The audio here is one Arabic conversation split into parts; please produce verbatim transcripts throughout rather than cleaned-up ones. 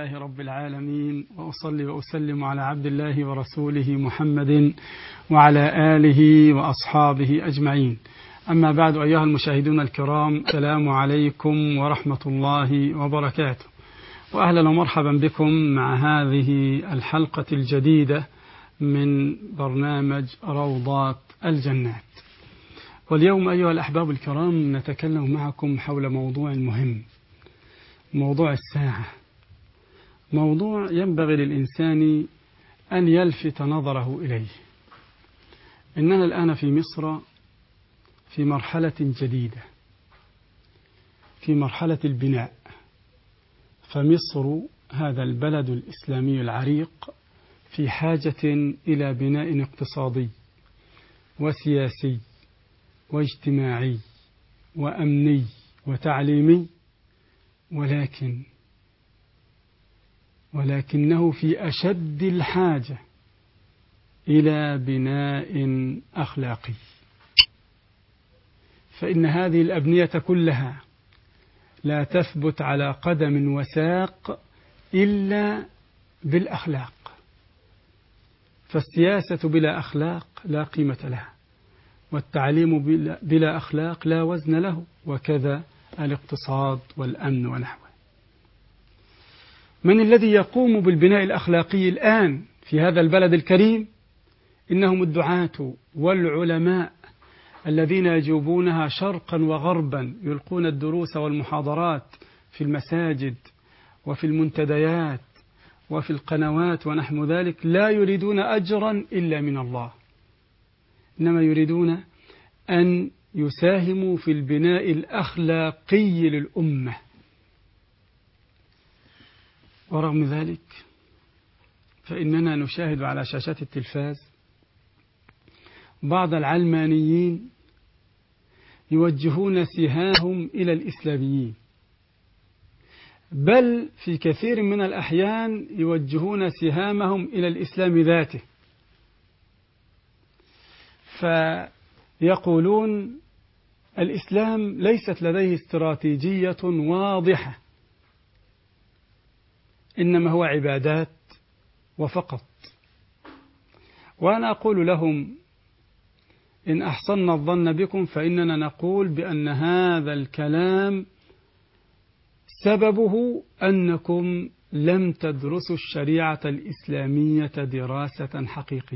لله رب العالمين، وأصلي وأسلم على عبد الله ورسوله محمد وعلى آله وأصحابه أجمعين. أما بعد، أيها المشاهدون الكرام، السلام عليكم ورحمة الله وبركاته، وأهلا ومرحبا بكم مع هذه الحلقة الجديدة من برنامج روضات الجنات. واليوم أيها الأحباب الكرام نتكلم معكم حول موضوع مهم، موضوع الساعة، موضوع ينبغي للإنسان أن يلفت نظره إليه. إننا الآن في مصر في مرحلة جديدة، في مرحلة البناء. فمصر هذا البلد الإسلامي العريق في حاجة إلى بناء اقتصادي وسياسي واجتماعي وأمني وتعليمي، ولكن ولكنه في أشد الحاجة إلى بناء أخلاقي. فإن هذه الأبنية كلها لا تثبت على قدم وساق إلا بالأخلاق، فالسياسة بلا أخلاق لا قيمة لها، والتعليم بلا أخلاق لا وزن له، وكذا الاقتصاد والأمن ونحوه. من الذي يقوم بالبناء الأخلاقي الآن في هذا البلد الكريم؟ إنهم الدعاة والعلماء الذين يجوبونها شرقا وغربا، يلقون الدروس والمحاضرات في المساجد وفي المنتديات وفي القنوات ونحو ذلك، لا يريدون أجرا إلا من الله، إنما يريدون أن يساهموا في البناء الأخلاقي للأمة. ورغم ذلك فإننا نشاهد على شاشات التلفاز بعض العلمانيين يوجهون سهامهم إلى الإسلاميين، بل في كثير من الأحيان يوجهون سهامهم إلى الإسلام ذاته، فيقولون الإسلام ليست لديه استراتيجية واضحة، إنما هو عبادات وفقط. وأنا أقول لهم إن أحسننا الظن بكم فإننا نقول بأن هذا الكلام سببه أنكم لم تدرسوا الشريعة الإسلامية دراسة حقيقية.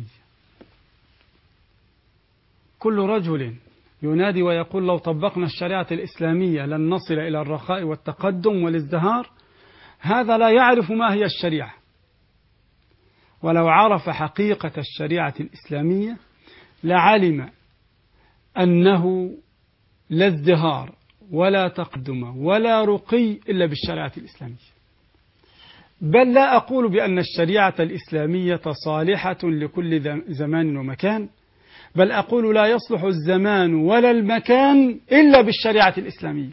كل رجل ينادي ويقول لو طبقنا الشريعة الإسلامية لن نصل إلى الرخاء والتقدم والازدهار، هذا لا يعرف ما هي الشريعة. ولو عرف حقيقة الشريعة الإسلامية لعلم أنه لا ازدهار ولا تقدم ولا رقي إلا بالشريعة الإسلامية. بل لا أقول بأن الشريعة الإسلامية صالحة لكل زمان ومكان، بل أقول لا يصلح الزمان ولا المكان إلا بالشريعة الإسلامية.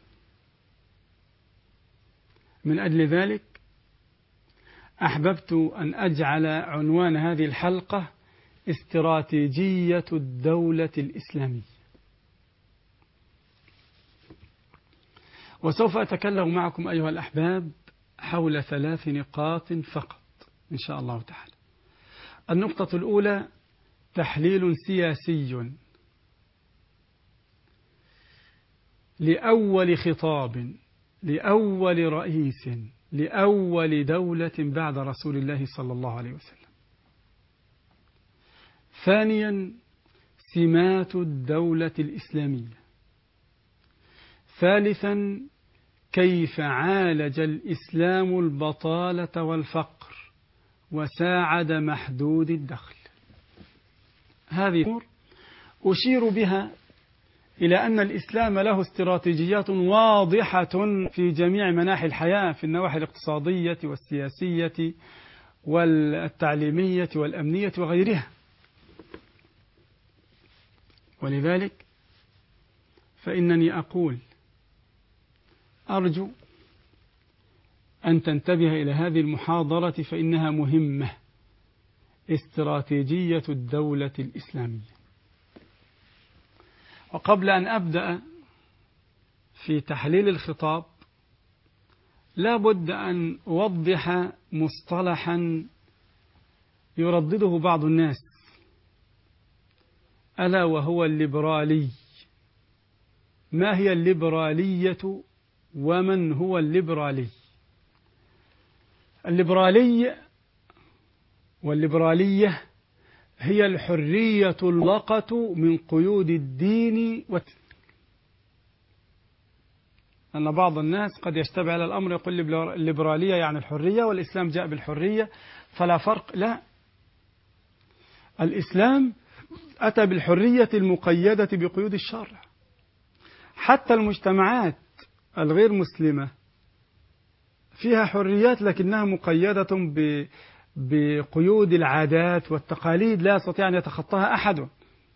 من أجل ذلك أحببت أن أجعل عنوان هذه الحلقة استراتيجية الدولة الإسلامية، وسوف أتكلم معكم أيها الأحباب حول ثلاث نقاط فقط إن شاء الله تعالى. النقطة الأولى تحليل سياسي لأول خطاب لأول رئيس لأول دولة بعد رسول الله صلى الله عليه وسلم. ثانيا سمات الدولة الإسلامية. ثالثا كيف عالج الإسلام البطالة والفقر وساعد محدود الدخل. هذه الأمور أشير بها إلى أن الإسلام له استراتيجيات واضحة في جميع مناحي الحياة، في النواحي الاقتصادية والسياسية والتعليمية والأمنية وغيرها. ولذلك فإنني أقول أرجو أن تنتبه إلى هذه المحاضرة فإنها مهمة، استراتيجية الدولة الإسلامية. وقبل أن أبدأ في تحليل الخطاب لا بد أن أوضح مصطلحا يردده بعض الناس، ألا وهو الليبرالي. ما هي الليبرالية ومن هو الليبرالي؟ الليبرالي والليبرالية هي الحرية المطلقة من قيود الدين والت... أن بعض الناس قد يشتبه على الأمر، يقول الليبرالية يعني الحرية والإسلام جاء بالحرية فلا فرق. لا، الإسلام أتى بالحرية المقيدة بقيود الشرع. حتى المجتمعات الغير مسلمة فيها حريات لكنها مقيدة ب بقيود العادات والتقاليد لا يستطيع أن يتخطاها أحد.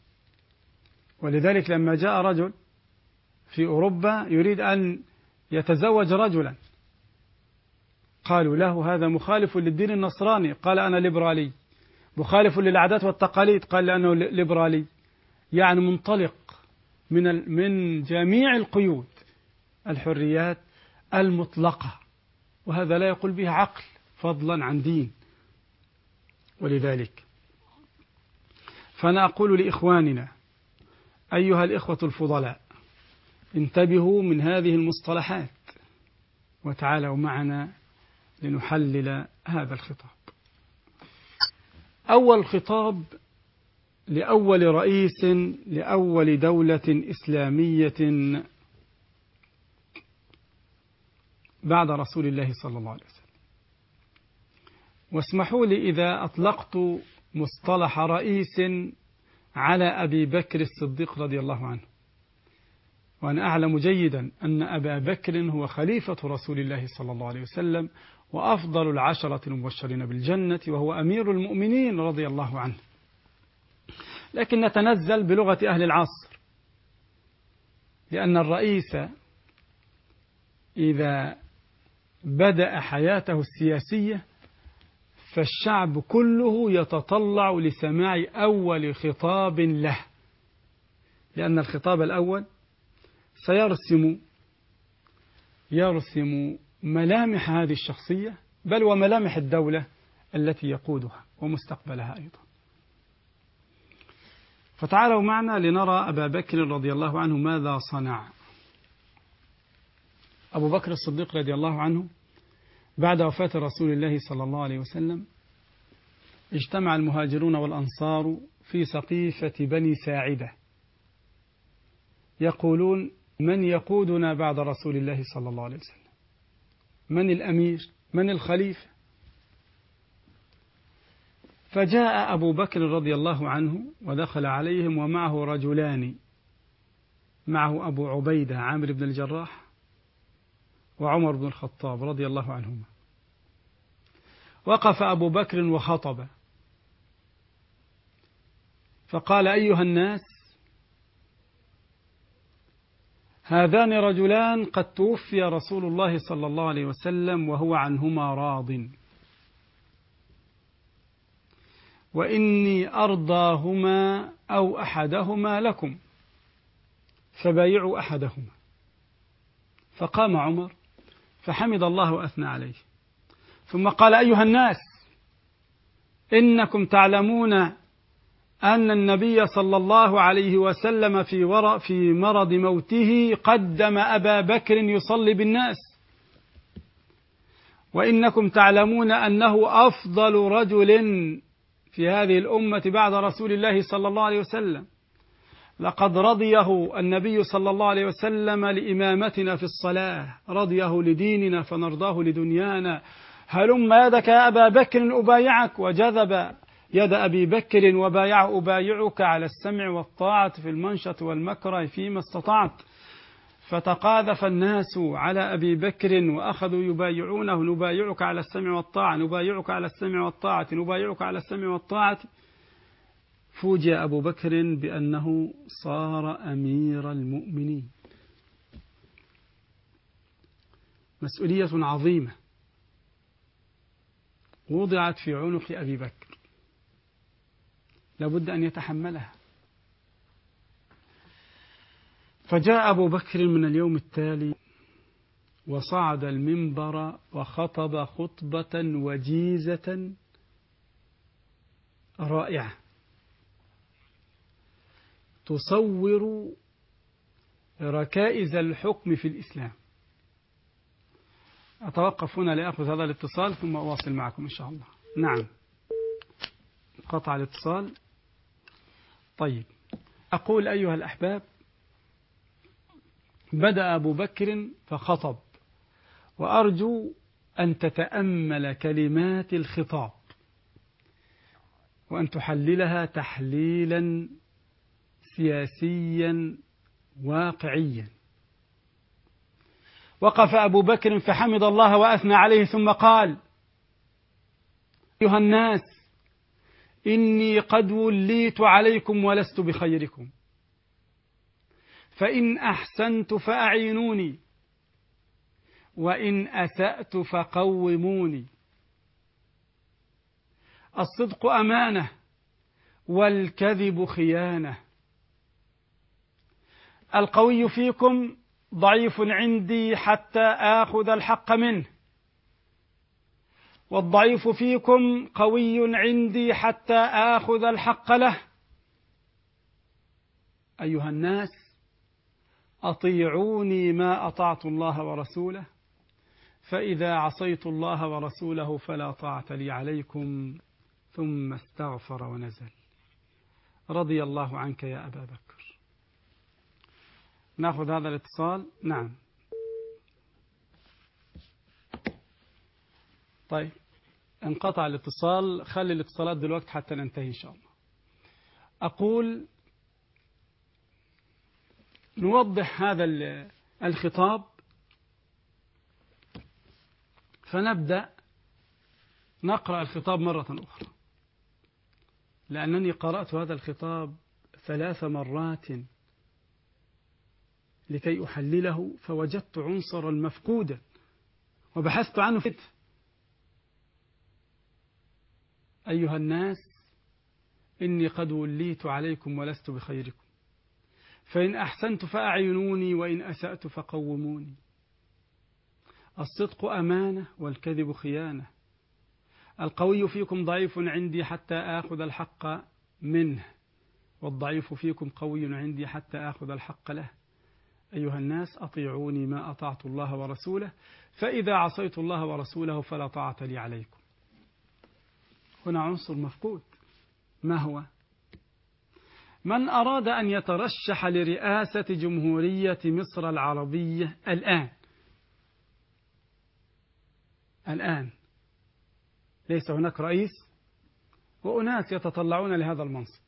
ولذلك لما جاء رجل في أوروبا يريد أن يتزوج رجلا، قالوا له هذا مخالف للدين النصراني، قال أنا ليبرالي. مخالف للعادات والتقاليد، قال لأنه ليبرالي. يعني منطلق من من جميع القيود، الحريات المطلقة، وهذا لا يقول به عقل فضلا عن دين. ولذلك فأنا أقول لإخواننا أيها الإخوة الفضلاء، انتبهوا من هذه المصطلحات وتعالوا معنا لنحلل هذا الخطاب. أول خطاب لأول رئيس لأول دولة إسلامية بعد رسول الله صلى الله عليه وسلم. واسمحوا لي إذا أطلقت مصطلح رئيس على أبي بكر الصديق رضي الله عنه، وأنا أعلم جيدا أن أبا بكر هو خليفة رسول الله صلى الله عليه وسلم وأفضل العشرة المبشرين بالجنة، وهو أمير المؤمنين رضي الله عنه. لكن نتنزل بلغة أهل العصر، لأن الرئيس إذا بدأ حياته السياسية فالشعب كله يتطلع لسماع أول خطاب له، لأن الخطاب الأول سيرسم يرسم ملامح هذه الشخصية، بل وملامح الدولة التي يقودها ومستقبلها أيضا. فتعالوا معنا لنرى أبا بكر رضي الله عنه ماذا صنع. أبو بكر الصديق رضي الله عنه بعد وفاة رسول الله صلى الله عليه وسلم اجتمع المهاجرون والأنصار في سقيفة بني ساعدة يقولون من يقودنا بعد رسول الله صلى الله عليه وسلم؟ من الأمير؟ من الخليفة؟ فجاء أبو بكر رضي الله عنه ودخل عليهم ومعه رجلان، معه أبو عبيدة عامر بن الجراح وعمر بن الخطاب رضي الله عنهما. وقف أبو بكر وخطب فقال أيها الناس، هذان رجلان قد توفي رسول الله صلى الله عليه وسلم وهو عنهما راض، وإني أرضاهما أو أحدهما لكم فبايعوا أحدهما. فقام عمر فحمد الله وأثنى عليه، ثم قال أيها الناس، إنكم تعلمون أن النبي صلى الله عليه وسلم في ورع في مرض موته قدم أبا بكر يصلي بالناس، وإنكم تعلمون أنه أفضل رجل في هذه الأمة بعد رسول الله صلى الله عليه وسلم، لقد رضيه النبي صلى الله عليه وسلم لإمامتنا في الصلاة، رضيه لديننا فنرضاه لدنيانا، هلم يدك يا أبا بكر أبايعك، وجذب يد أبي بكر وبايعه أبايعك على السمع والطاعة في المنشط والمكره فيما استطعت. فتقاذف الناس على أبي بكر وأخذوا يبايعونه، نبايعك على السمع والطاعة، نبايعك على السمع والطاعة، نبايعك على السمع والطاعة. فوجئ أبو بكر بأنه صار أمير المؤمنين. مسؤولية عظيمة وضعت في عنق أبي بكر لابد أن يتحملها. فجاء أبو بكر من اليوم التالي وصعد المنبر وخطب خطبة وجيزة رائعة تصور ركائز الحكم في الإسلام. أتوقف هنا لأخذ هذا الاتصال ثم أواصل معكم إن شاء الله. نعم، قطع الاتصال. طيب، أقول أيها الأحباب، بدأ أبو بكر فخطب، وأرجو أن تتأمل كلمات الخطاب وأن تحللها تحليلا سياسيا واقعيا. وقف أبو بكر فحمد الله وأثنى عليه ثم قال: أيها الناس، إني قد وليت عليكم ولست بخيركم، فإن أحسنت فأعينوني وإن أسأت فقوموني. الصدق أمانة والكذب خيانة. القوي فيكم ضعيف عندي حتى آخذ الحق منه، والضعيف فيكم قوي عندي حتى آخذ الحق له. أيها الناس، أطيعوني ما أطعت الله ورسوله، فإذا عصيت الله ورسوله فلا طاعة لي عليكم. ثم استغفر ونزل. رضي الله عنك يا أبا بكر. نأخذ هذا الاتصال. نعم. طيب، انقطع الاتصال. خلي الاتصالات دلوقتي حتى ننتهي إن شاء الله. أقول نوضح هذا الخطاب، فنبدأ نقرأ الخطاب مرة أخرى، لأنني قرأت هذا الخطاب ثلاث مرات لكي أحلله، فوجدت عنصرا مفقودا وبحثت عنه فيه. أيها الناس، إني قد وليت عليكم ولست بخيركم، فإن أحسنت فأعينوني وإن أسأت فقوموني. الصدق أمانة والكذب خيانة. القوي فيكم ضعيف عندي حتى آخذ الحق منه، والضعيف فيكم قوي عندي حتى آخذ الحق له. أيها الناس، أطيعوني ما أطعت الله ورسوله، فإذا عصيت الله ورسوله فلا طاعة لي عليكم. هنا عنصر مفقود. ما هو؟ من أراد أن يترشح لرئاسة جمهورية مصر العربية الآن الآن ليس هناك رئيس وأناس يتطلعون لهذا المنصب،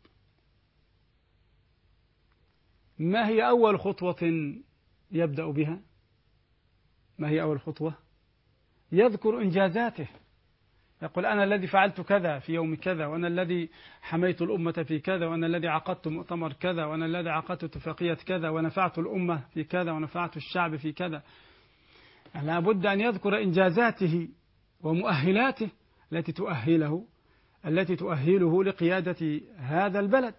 ما هي أول خطوة يبدأ بها؟ ما هي أول خطوة؟ يذكر إنجازاته، يقول: أنا الذي فعلت كذا في يوم كذا، وأنا الذي حميت الأمة في كذا، وأنا الذي عقدت مؤتمر كذا، وأنا الذي عقدت اتفاقية كذا، ونفعت الأمة في كذا، ونفعت الشعب في كذا. لا بد أن يذكر إنجازاته ومؤهلاته التي تؤهله التي تؤهله لقيادة هذا البلد.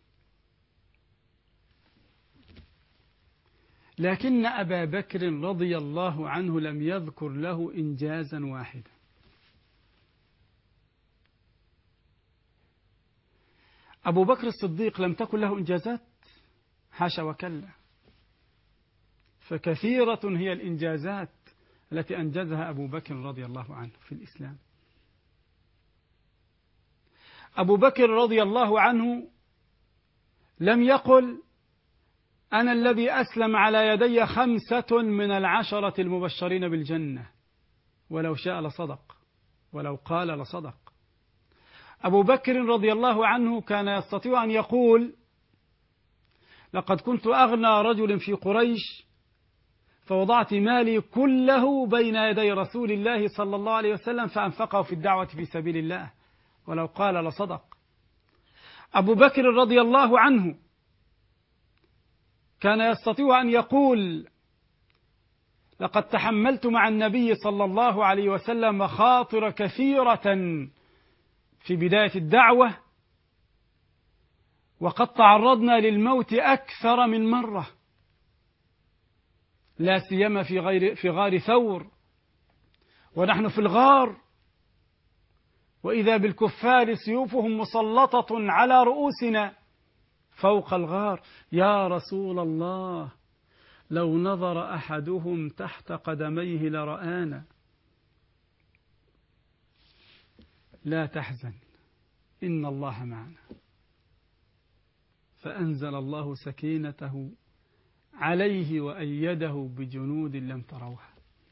لكن أبا بكر رضي الله عنه لم يذكر له إنجازا واحدا. أبو بكر الصديق لم تكن له إنجازات؟ حاشا وكلا، فكثيرة هي الإنجازات التي أنجزها أبو بكر رضي الله عنه في الإسلام. أبو بكر رضي الله عنه لم يقل: أنا الذي أسلم على يدي خمسة من العشرة المبشرين بالجنة، ولو شاء لصدق، ولو قال لصدق. أبو بكر رضي الله عنه كان يستطيع أن يقول: لقد كنت أغنى رجل في قريش، فوضعت مالي كله بين يدي رسول الله صلى الله عليه وسلم فأنفقه في الدعوة في سبيل الله، ولو قال لصدق. أبو بكر رضي الله عنه كان يستطيع أن يقول: لقد تحملت مع النبي صلى الله عليه وسلم مخاطر كثيرة في بداية الدعوة، وقد تعرضنا للموت أكثر من مرة، لا سيما في غير في غار ثور، ونحن في الغار وإذا بالكفار سيوفهم مسلطة على رؤوسنا فوق الغار. يا رسول الله، لو نظر أحدهم تحت قدميه لرآنا. لا تحزن إن الله معنا. فأنزل الله سكينته عليه وأيده بجنود لم تروها.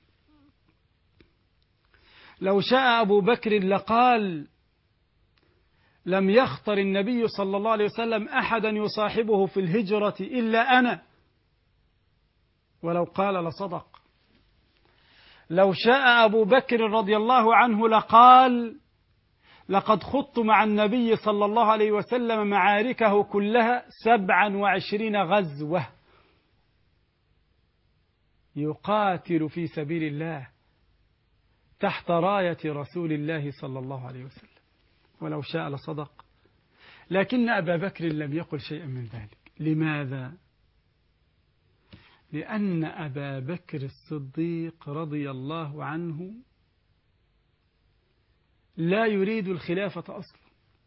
لو شاء أبو بكر لقال: لم يخطر النبي صلى الله عليه وسلم أحدا يصاحبه في الهجرة إلا أنا، ولو قال لصدق. لو شاء أبو بكر رضي الله عنه لقال: لقد خضت مع النبي صلى الله عليه وسلم معاركه كلها سبعا وعشرين غزوة يقاتل في سبيل الله تحت راية رسول الله صلى الله عليه وسلم، ولو شاء لصدق. لكن أبا بكر لم يقل شيئا من ذلك. لماذا؟ لأن أبا بكر الصديق رضي الله عنه لا يريد الخلافة أصلا،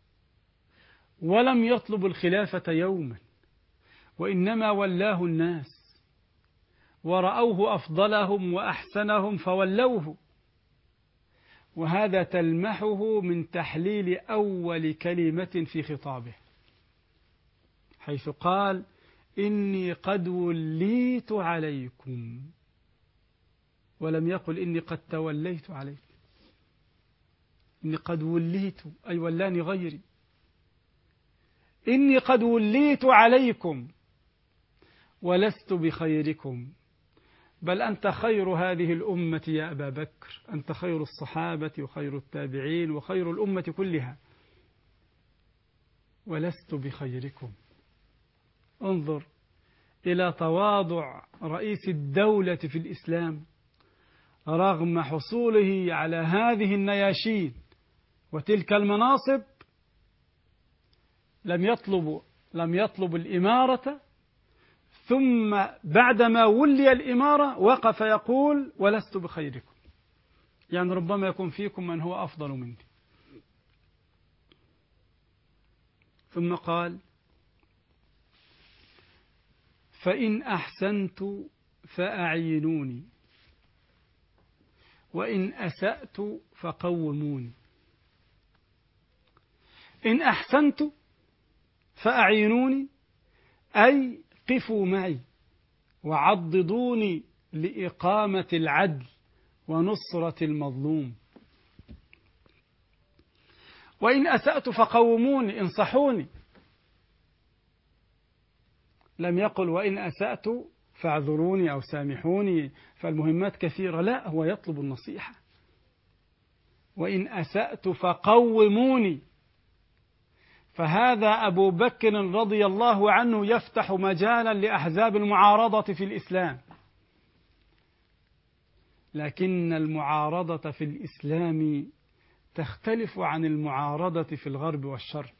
ولم يطلب الخلافة يوما، وإنما ولاه الناس ورأوه أفضلهم وأحسنهم فولوه. وهذا تلمحه من تحليل أول كلمة في خطابه، حيث قال: إني قد وليت عليكم، ولم يقل إني قد توليت عليكم. إني قد وليت أي ولاني غيري. إني قد وليت عليكم ولست بخيركم، بل أنت خير هذه الأمة يا أبا بكر، أنت خير الصحابة وخير التابعين وخير الأمة كلها، ولست بخيركم. انظر إلى تواضع رئيس الدولة في الإسلام رغم حصوله على هذه النياشين وتلك المناصب، لم يطلب لم يطلب الإمارة، ثم بعدما ولي الإمارة وقف يقول: ولست بخيركم، يعني ربما يكون فيكم من هو أفضل مني. ثم قال: فإن أحسنت فأعينوني، وإن أسأت فقوموني. إن أحسنت فأعينوني أي قفوا معي وعضدوني لإقامة العدل ونصرة المظلوم. وإن أسأت فقوموني، انصحوني. لم يقل وإن أسأت فاعذروني أو سامحوني فالمهمات كثيرة، لا، هو يطلب النصيحة. وإن أسأت فقوموني، فهذا أبو بكر رضي الله عنه يفتح مجالا لأحزاب المعارضة في الإسلام. لكن المعارضة في الإسلام تختلف عن المعارضة في الغرب والشرق،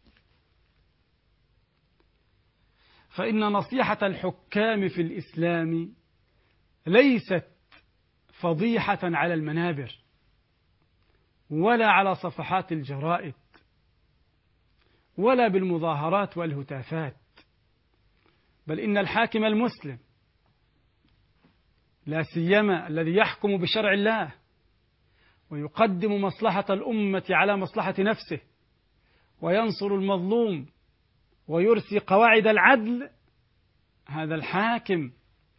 فإن نصيحة الحكام في الإسلام ليست فضيحة على المنابر ولا على صفحات الجرائد ولا بالمظاهرات والهتافات، بل إن الحاكم المسلم لا سيما الذي يحكم بشرع الله ويقدم مصلحة الأمة على مصلحة نفسه وينصر المظلوم ويرسي قواعد العدل، هذا الحاكم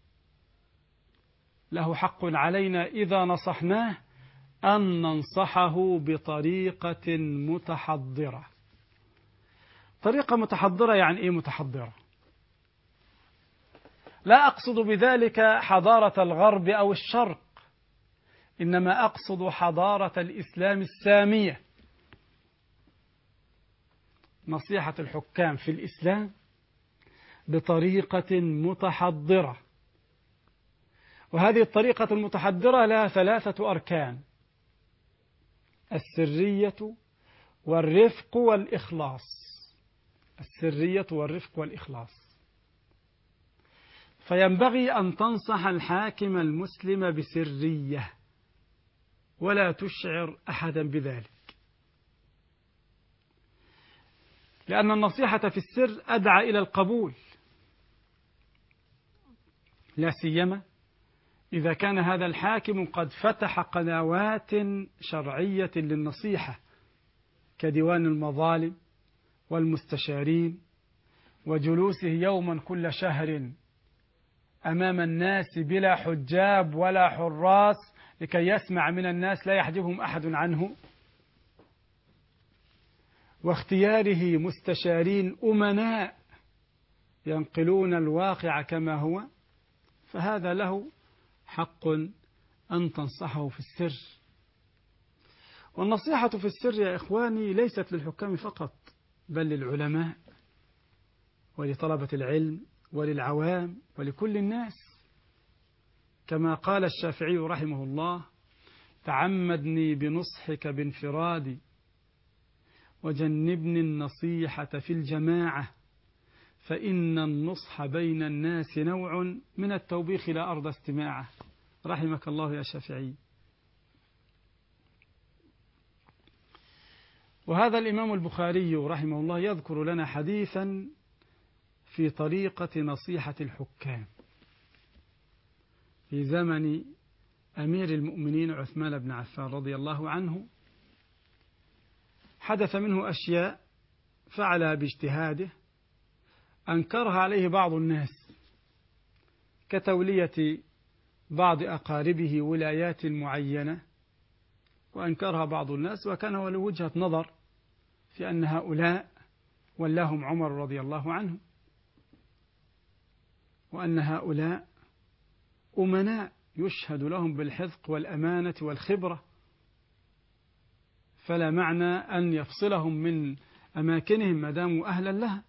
له حق علينا إذا نصحناه أن ننصحه بطريقة متحضرة. طريقة متحضرة يعني إيه متحضرة؟ لا أقصد بذلك حضارة الغرب أو الشرق، إنما أقصد حضارة الإسلام السامية. نصيحة الحكام في الإسلام بطريقة متحضرة، وهذه الطريقة المتحضرة لها ثلاثة أركان: السرية والرفق والإخلاص. السرية والرفق والإخلاص. فينبغي أن تنصح الحاكم المسلم بسرية ولا تشعر أحدا بذلك، لأن النصيحة في السر أدعى إلى القبول، لا سيما إذا كان هذا الحاكم قد فتح قنوات شرعية للنصيحة كديوان المظالم والمستشارين وجلوسه يوما كل شهر أمام الناس بلا حجاب ولا حراس لكي يسمع من الناس لا يحجبهم أحد عنه، واختياره مستشارين أمناء ينقلون الواقع كما هو، فهذا له حق أن تنصحه في السر. والنصيحة في السر يا إخواني ليست للحكام فقط، بل للعلماء ولطلبة العلم وللعوام ولكل الناس، كما قال الشافعي رحمه الله: تعمدني بنصحك بانفرادي وجنبني النصيحة في الجماعة، فإن النصح بين الناس نوع من التوبيخ لا أرضى استماعه. رحمك الله يا شافعي. وهذا الإمام البخاري رحمه الله يذكر لنا حديثا في طريقة نصيحة الحكام في زمن أمير المؤمنين عثمان بن عفان رضي الله عنه. حدث منه أشياء فعلها باجتهاده أنكرها عليه بعض الناس، كتولية بعض أقاربه ولايات معينة، وأنكرها بعض الناس، وكان له وجهة نظر في أن هؤلاء ولاهم عمر رضي الله عنه، وأن هؤلاء أمناء يشهد لهم بالحذق والأمانة والخبرة، فلا معنى أن يفصلهم من أماكنهم ما داموا أهلا لها.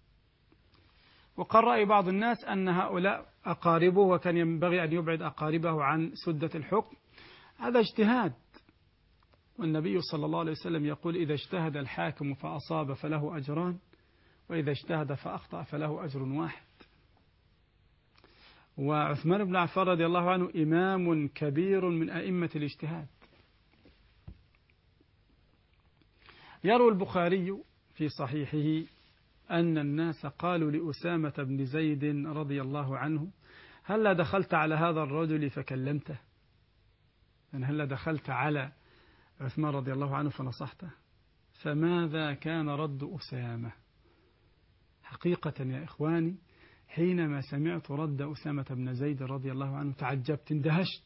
وقال رأي بعض الناس أن هؤلاء أقاربه وكان ينبغي أن يبعد أقاربه عن سدة الحكم. هذا اجتهاد، والنبي صلى الله عليه وسلم يقول: إذا اجتهد الحاكم فأصاب فله أجران، وإذا اجتهد فأخطأ فله أجر واحد. وعثمان بن عفان رضي الله عنه إمام كبير من أئمة الاجتهاد. يروي البخاري في صحيحه أن الناس قالوا لأسامة بن زيد رضي الله عنه: هل دخلت على هذا الرجل فكلمته؟ يعني هل دخلت على عثمان رضي الله عنه فنصحته؟ فماذا كان رد أسامة؟ حقيقة يا إخواني حينما سمعت رد أسامة بن زيد رضي الله عنه تعجبت، اندهشت.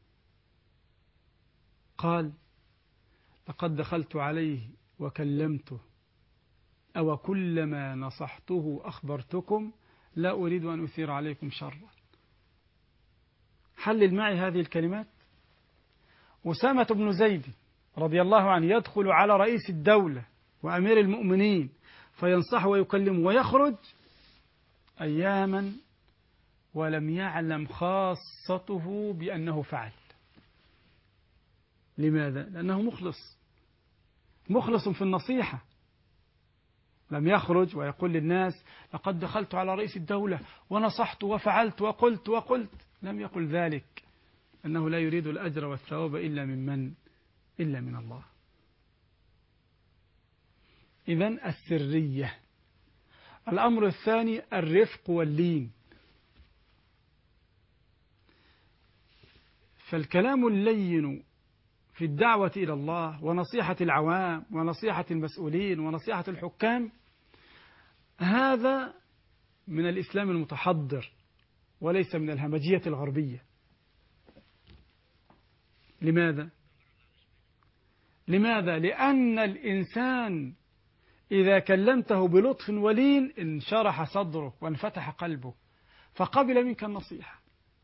قال: لقد دخلت عليه وكلمته، أو كلما نصحته أخبرتكم لا أريد أن أثير عليكم شرا. حلل معي هذه الكلمات. أسامة بن زيد رضي الله عنه يدخل على رئيس الدولة وأمير المؤمنين فينصح ويكلم ويخرج أياما ولم يعلم خاصته بأنه فعل. لماذا؟ لأنه مخلص مخلص في النصيحة. لم يخرج ويقول للناس: لقد دخلت على رئيس الدولة ونصحت وفعلت وقلت وقلت. لم يقل ذلك، أنه لا يريد الأجر والثواب إلا من من؟ إلا من الله. إذن السرية. الأمر الثاني الرفق واللين. فالكلام اللين في الدعوة إلى الله ونصيحة العوام ونصيحة المسؤولين ونصيحة الحكام هذا من الإسلام المتحضر وليس من الهمجية الغربية. لماذا؟ لماذا؟ لأن الإنسان إذا كلمته بلطف ولين انشرح صدره وانفتح قلبه فقبل منك النصيحة.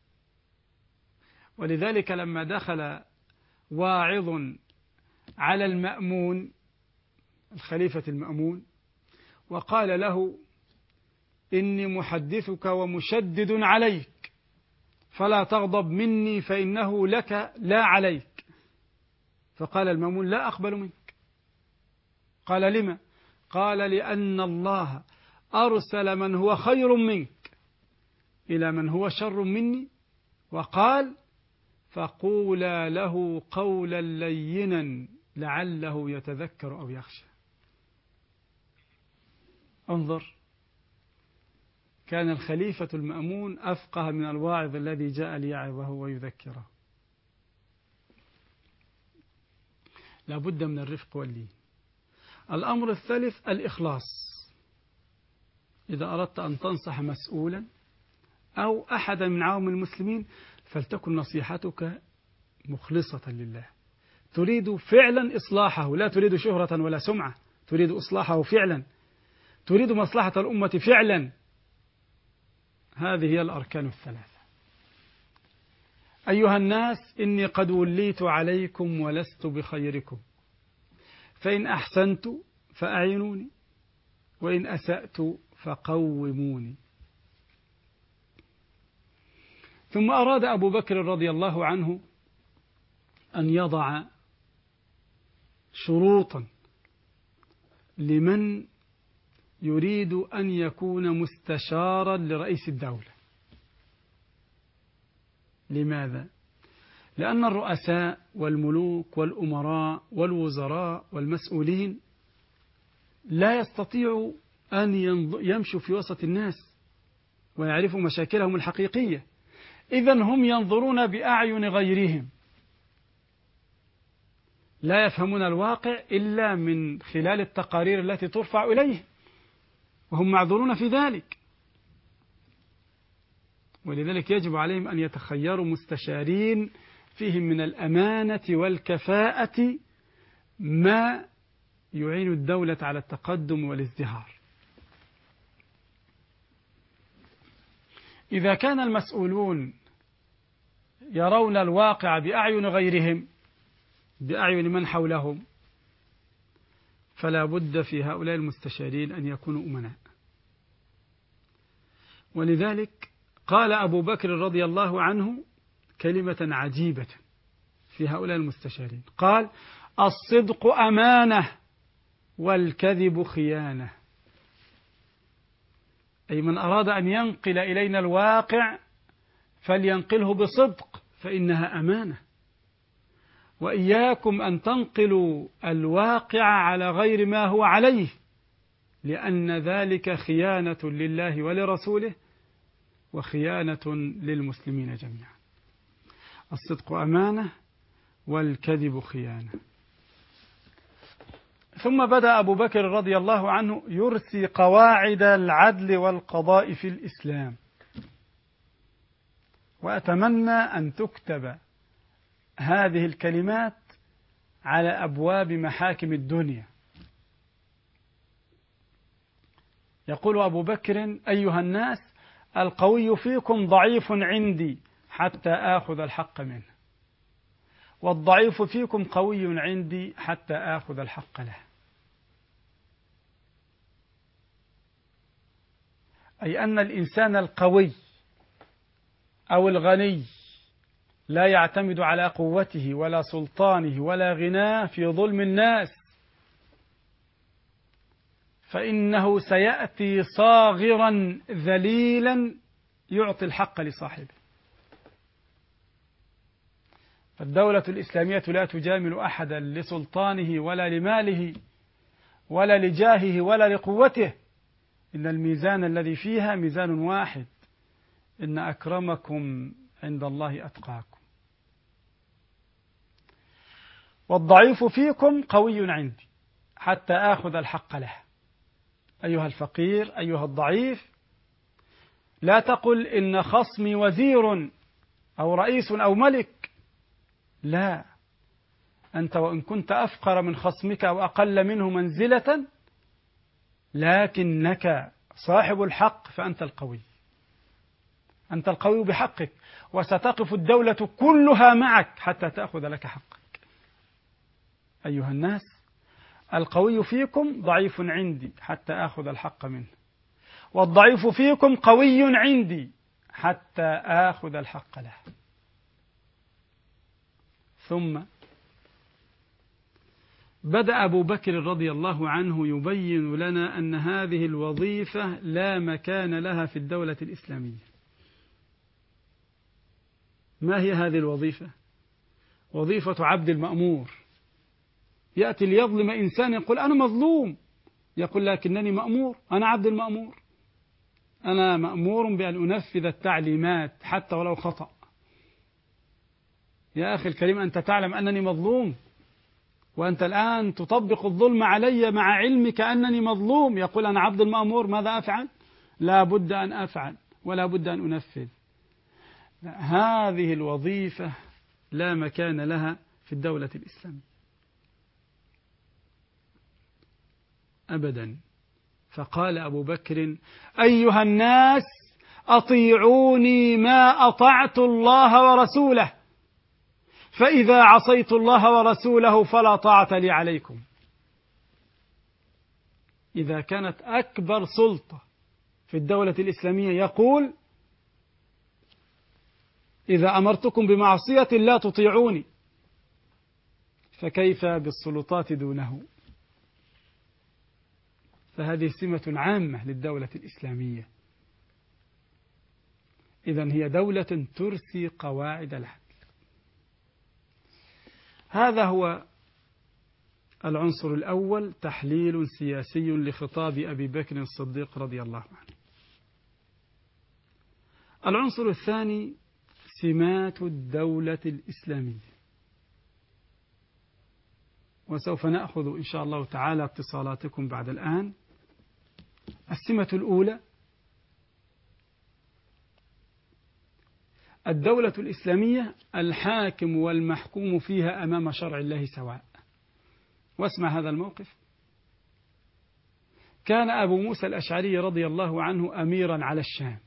ولذلك لما دخل واعظ على المأمون الخليفة المأمون وقال له: إني محدثك ومشدد عليك فلا تغضب مني فإنه لك لا عليك. فقال المأمون: لا أقبل منك. قال: لما؟ قال: لأن الله أرسل من هو خير منك إلى من هو شر مني، وقال فقولا له قولا لينا لعله يتذكر أو يخشى. انظر، كان الخليفة المأمون أفقه من الواعظ الذي جاء ليعظه ويذكره. لا بد من الرفق واللين. الأمر الثالث الإخلاص. إذا أردت أن تنصح مسؤولا أو أحدا من عوام المسلمين فلتكن نصيحتك مخلصة لله، تريد فعلا إصلاحه، لا تريد شهرة ولا سمعة، تريد إصلاحه فعلا، تريد مصلحة الأمة فعلا. هذه هي الأركان الثلاثة. أيها الناس، إني قد وليت عليكم ولست بخيركم، فإن أحسنت فأعينوني وإن أسأت فقوموني. ثم أراد أبو بكر رضي الله عنه أن يضع شروطا لمن يريد أن يكون مستشارا لرئيس الدولة. لماذا؟ لأن الرؤساء والملوك والأمراء والوزراء والمسؤولين لا يستطيعوا أن يمشوا في وسط الناس ويعرفوا مشاكلهم الحقيقية، إذن هم ينظرون بأعين غيرهم، لا يفهمون الواقع إلا من خلال التقارير التي ترفع إليه، وهم معذورون في ذلك. ولذلك يجب عليهم أن يتخيروا مستشارين فيهم من الأمانة والكفاءة ما يعين الدولة على التقدم والازدهار. إذا كان المسؤولون يرون الواقع بأعين غيرهم، بأعين من حولهم، فلا بد في هؤلاء المستشارين أن يكونوا أمناء. ولذلك قال أبو بكر رضي الله عنه كلمة عجيبة في هؤلاء المستشارين، قال: الصدق أمانة والكذب خيانة. أي من أراد أن ينقل إلينا الواقع فلينقله بصدق فإنها أمانة، وإياكم أن تنقلوا الواقع على غير ما هو عليه، لأن ذلك خيانة لله ولرسوله وخيانة للمسلمين جميعا. الصدق أمانة والكذب خيانة. ثم بدأ أبو بكر رضي الله عنه يرسي قواعد العدل والقضاء في الإسلام، وأتمنى أن تكتب هذه الكلمات على أبواب محاكم الدنيا. يقول أبو بكر: أيها الناس، القوي فيكم ضعيف عندي حتى آخذ الحق منه، والضعيف فيكم قوي عندي حتى آخذ الحق له. أي أن الإنسان القوي أو الغني لا يعتمد على قوته ولا سلطانه ولا غناه في ظلم الناس، فإنه سيأتي صاغرا ذليلا يعطي الحق لصاحبه. فالدولة الإسلامية لا تجامل أحدا لسلطانه ولا لماله ولا لجاهه ولا لقوته، إن الميزان الذي فيها ميزان واحد: إن أكرمكم عند الله أتقاكم. والضعيف فيكم قوي عندي حتى آخذ الحق له. أيها الفقير، أيها الضعيف، لا تقل إن خصمي وزير أو رئيس أو ملك، لا، أنت وإن كنت أفقر من خصمك أو أقل منه منزلة لكنك صاحب الحق فأنت القوي، أنت القوي بحقك، وستقف الدولة كلها معك حتى تأخذ لك حقك. أيها الناس، القوي فيكم ضعيف عندي حتى آخذ الحق منه، والضعيف فيكم قوي عندي حتى آخذ الحق له. ثم بدأ أبو بكر رضي الله عنه يبين لنا أن هذه الوظيفة لا مكان لها في الدولة الإسلامية، ما هي هذه الوظيفة؟ وظيفة عبد المأمور. يأتي ليظلم إنسان يقول أنا مظلوم، يقول لكنني مأمور، أنا عبد المأمور، أنا مأمور بأن أنفذ التعليمات حتى ولو خطأ. يا أخي الكريم، أنت تعلم أنني مظلوم، وأنت الآن تطبق الظلم علي مع علمك أنني مظلوم. يقول أنا عبد المأمور، ماذا أفعل؟ لا بد أن أفعل ولا بد أن أنفذ. هذه الوظيفة لا مكان لها في الدولة الإسلامية أبدا. فقال أبو بكر أيها الناس أطيعوني ما أطعت الله ورسوله، فإذا عصيت الله ورسوله فلا طاعة لي عليكم. إذا كانت أكبر سلطة في الدولة الإسلامية يقول إذا أمرتكم بمعصية لا تطيعوني، فكيف بالسلطات دونه؟ فهذه سمة عامة للدولة الإسلامية. إذن هي دولة ترسي قواعد العدل. هذا هو العنصر الأول، تحليل سياسي لخطاب أبي بكر الصديق رضي الله عنه. العنصر الثاني سمات الدولة الإسلامية، وسوف نأخذ إن شاء الله تعالى اتصالاتكم بعد الآن. السمة الأولى الدولة الإسلامية الحاكم والمحكوم فيها أمام شرع الله سواء. واسمع هذا الموقف. كان أبو موسى الأشعري رضي الله عنه أميرا على الشام.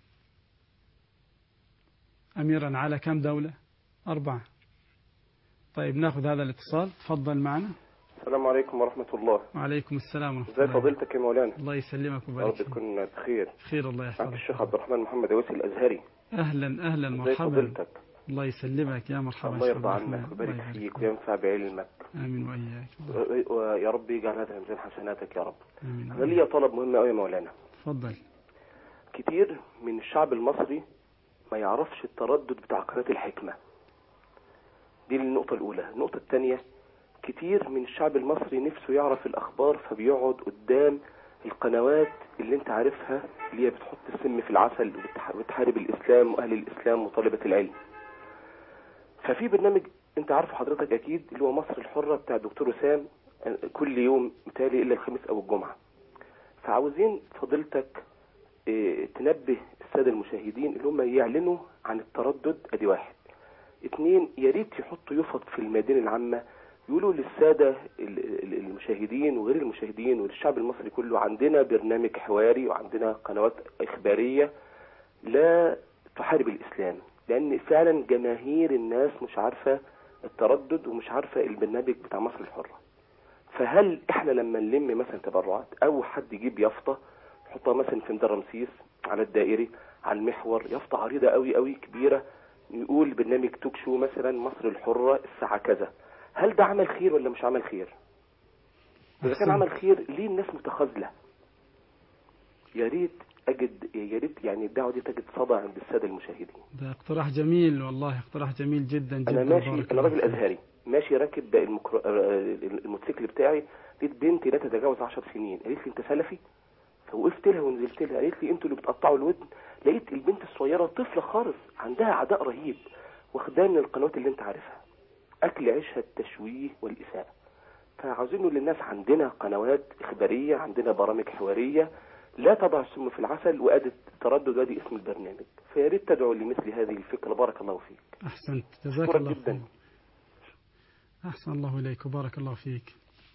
أميرا على كم دولة؟ أربعة. طيب نأخذ هذا الاتصال. تفضل معنا. السلام عليكم ورحمة الله. وعليكم السلام ورحمة الله. ازي فضيلتك يا مولانا؟ الله يسلمك ويبارك فيك. يا رب تكون بخير. خير الله يحفظك. الشيخ عبد الرحمن محمد عويسي الأزهري. أهلا أهلا مرحبا. ازي فضيلتك؟ الله يسلمك يا مرحبا. الله يرضى عنك ويبارك فيك وينفع بعلمك. آمين وإياك. ويا رب يجعل هذا من حسناتك يا رب. آمين. أنا ليا طلب مهم قوي يا مولانا. تفضل. كتير من الشعب المصري ما يعرفش التردد بتاع قناة الحكمة. دي النقطة الأولى. النقطة الثانية، كتير من الشعب المصري نفسه يعرف الأخبار فبيقعد قدام القنوات اللي انت عارفها اللي هي بتحط السم في العسل وبتحارب الإسلام وأهل الإسلام وطلبة العلم. ففي برنامج انت عارفه حضرتك أكيد اللي هو مصر الحرة بتاع الدكتور وسام، كل يوم متهيألي إلا الخميس أو الجمعة. فعاوزين فضيلتك اه تنبه السادة المشاهدين اللي هم يعلنوا عن التردد. أدي واحد. اتنين، ياريت يحطوا يفط في الميادين العامة يقولوا للسادة المشاهدين وغير المشاهدين وللشعب المصري كله عندنا برنامج حواري وعندنا قنوات إخبارية لا تحارب الإسلام، لأن فعلا جماهير الناس مش عارفة التردد ومش عارفة البرنامج بتاع مصر الحرة. فهل احنا لما نلم مثلا تبرعات أو حد يجيب يافطة يحطها مثلا في ميدان رمسيس على الدائري على المحور، يافطة عريضة قوي قوي كبيرة يقول برنامج توك شو مثلا مصر الحرة الساعة كذا، هل ده عمل خير ولا مش عمل خير؟ إذا كان عمل خير ليه الناس متخاذلة؟ يا ريت أجد يا ريت يعني الدعوة دي تجد صدى عند السادة المشاهدين. ده اقتراح جميل والله، اقتراح جميل جدا جدا. أنا ماشي، أنا راجل أزهري ماشي راكب المكر... الموتوسيكل بتاعي، لقيت بنتي لا تتجاوز عشر سنين قالت لي أنت سلفي؟ فوقفت لها ونزلت لها قالت لي أنتوا اللي بتقطعوا الودن. لقيت البنت الصغيرة طفلة خالص عندها عداء رهيب واخدان من القنوات اللي أنت عارفها، أكل عيشها التشويه والإساءة. فعاوزين نقول للناس عندنا قنوات إخبارية، عندنا برامج حوارية لا تضع السم في العسل، وأدي التردد وأدي اسم البرنامج. فيا ريت تدعو لمثل هذه الفكرة. بارك الله فيك. أحسنت، جزاك الله خير. أحسن الله إليك وبارك الله فيك.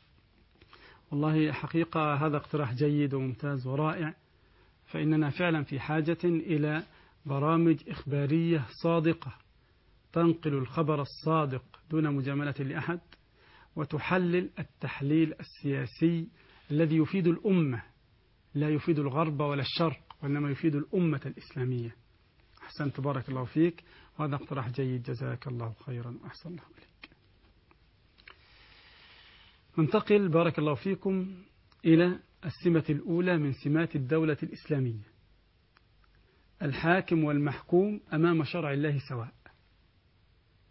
والله حقيقة هذا اقتراح جيد وممتاز ورائع، فإننا فعلا في حاجة إلى برامج إخبارية صادقة تنقل الخبر الصادق دون مجاملة لأحد، وتحلل التحليل السياسي الذي يفيد الأمة، لا يفيد الغرب ولا الشرق، وإنما يفيد الأمة الإسلامية. أحسنت بارك الله فيك، وهذا اقتراح جيد جزاك الله خيرا وأحسن الله إليك. ننتقل بارك الله فيكم إلى السمة الأولى من سمات الدولة الإسلامية، الحاكم والمحكوم أمام شرع الله سواء.